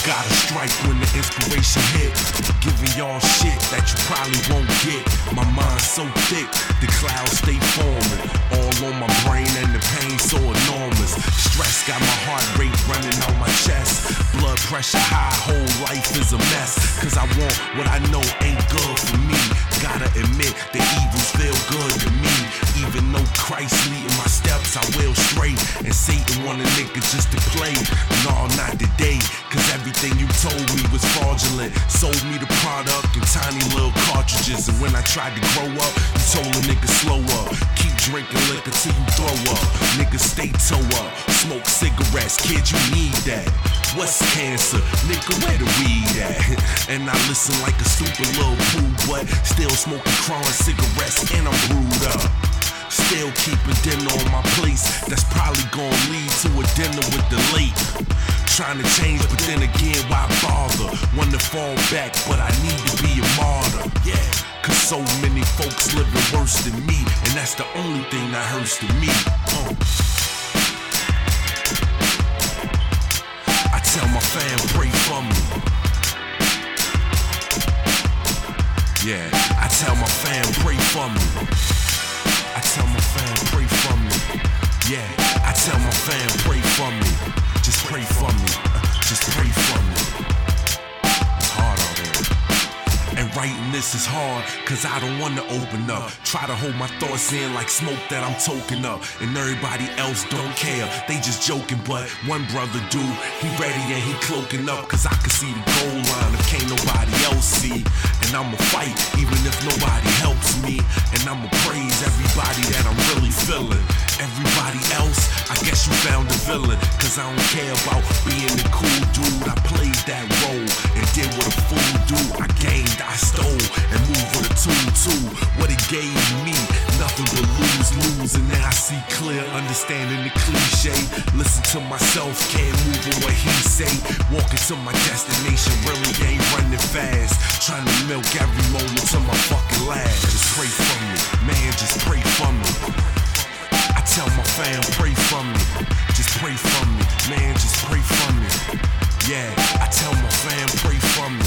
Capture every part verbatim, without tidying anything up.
Gotta strike when the inspiration hit. Giving y'all shit that you probably won't get. My mind's so thick, the clouds stay forming. All on my brain and the pain so enormous. Stress got my heart rate running on my chest. Blood pressure high, whole life is a mess. Cause I want what I know ain't good for me. Gotta admit the evils feel good to me. Even though Christ leading my steps, I will straight. And Satan want a nigga just to play. No, not today. Cause everything you told me was fraudulent. Sold me the product in tiny little cartridges. And when I tried to grow up, you told a nigga slow up. Keep drinking liquor till you throw up. Niggas stay toe up. Smoke cigarettes, kid, you need that. What's cancer? Nigga, where the weed at? And I listen like a stupid little poo, but still smoking crawling cigarettes and I'm brewed up. Still keeping dinner on my place. That's probably gonna lead to a dinner with the late. Trying to change, but then again, why bother? Wanna fall back, but I need to be a martyr. Yeah, cause so many folks living worse than me, and that's the only thing that hurts to me. Uh. I tell my fam, pray for me. Yeah, I tell my fam, pray for me. I tell my fam, pray for me. Yeah, I tell my fam, pray for me. Just pray for me. Uh, just pray for me. It's hard out here. And writing this is hard, cause I don't wanna open up. Try to hold my thoughts in like smoke that I'm toking up. And everybody else don't care, they just joking. But one brother do, he ready and he cloaking up. Cause I can see the goal line if can't nobody else see. And I'ma fight even if nobody helps me. And I'ma praise everybody that I'm really feeling. Everybody else, I guess you found a villain. Cause I don't care about being the cool dude. I played that role and did what a fool do. I gained, I stole, and moved with a tool too. What it gave me, nothing but lose, lose. And now I see clear, understanding the cliche. Listen to myself, can't move with what he say. Walking to my destination, really ain't running fast. Trying to milk every moment to my fucking last. Just pray for me, man, just pray for me. I tell my fam, pray for me. Just pray for me, man, just pray for me. Yeah, I tell my fam, pray for me.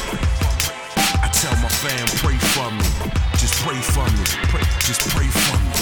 I tell my fam, pray for me. Just pray for me. Pray, just pray for me.